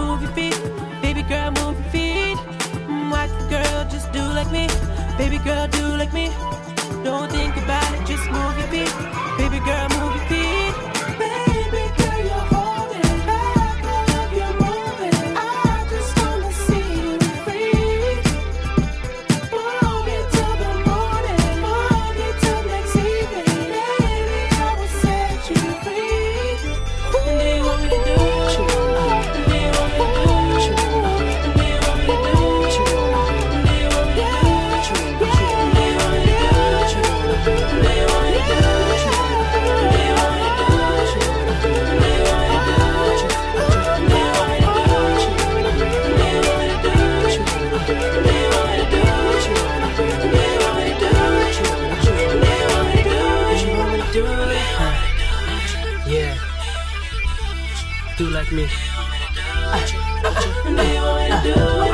move your feet. Baby girl, move your feet. What girl, just do like me. Baby girl, do like me. Don't think about it, just move your feet. Baby girl, move your feet. Baby girl, you're holding back. I love you moving. I just wanna see you free. Move it till the morning. Move it till next evening. Baby, I will set you free. And do you want me to do? And do you want me to do? And do you want me to do? And do you want me to do? Yeah, do like me.